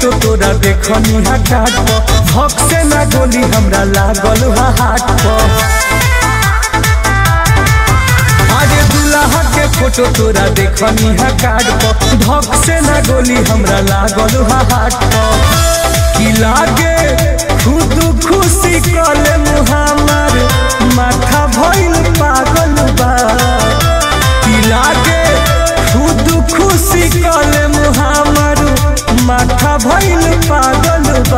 Photo तोरा देखनी हा काट पर भक से ना गोली हमरा लागल हा हाथ पर। अरे दुल्हा के फोटो तोरा देखनी हा काट पर भक से ना गोली हमरा लागल हा हाथ पर। की लागे खुद खुशी कले मुहामर माथा भइल पागल बा। की लागे खुद खुशी कले मुहामर माथा भइल पागल बा।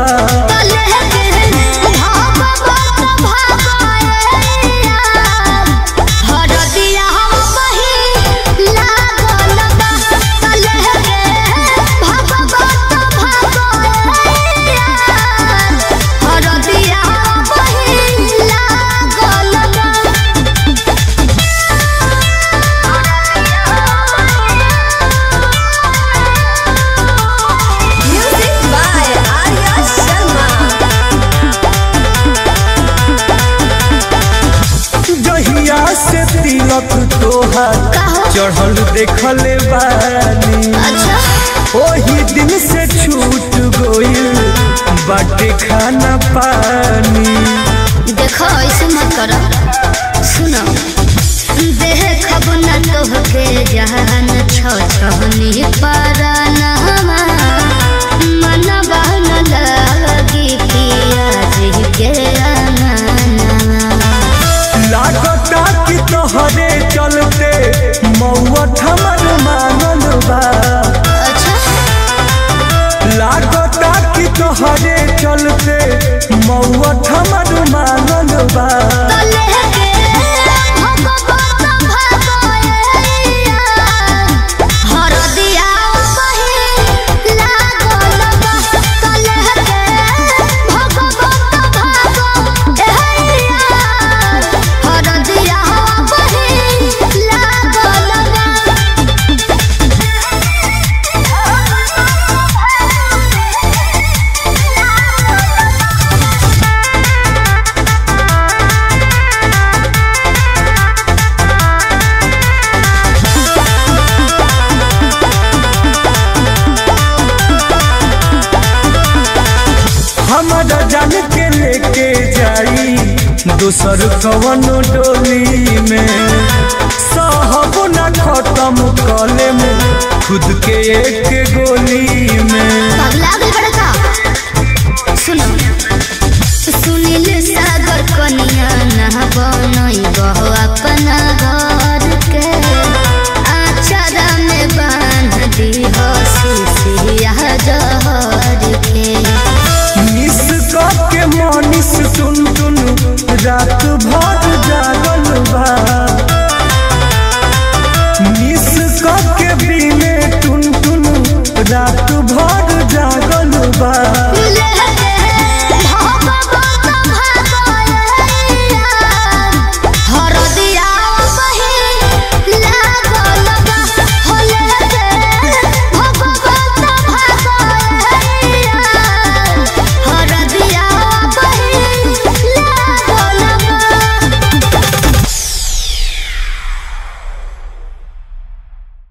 तिलक तोहार चढ़ल देखले बानी। ओही दिन से छूट गइल बाटे खाना पानी। देखो ऐसे मत करो, सुनो देखब न तोहके जहान छछनी पराना मनवा न लगी पियाज के लागता कि तोहरे चलते मौत हमर मानल बा। लागता कि तोहरे चलते मौत हमर मानल बा। हमारा जान के लेके जाई दोसर कवनो डोली में। साहब ना खत्म कले में खुद के एक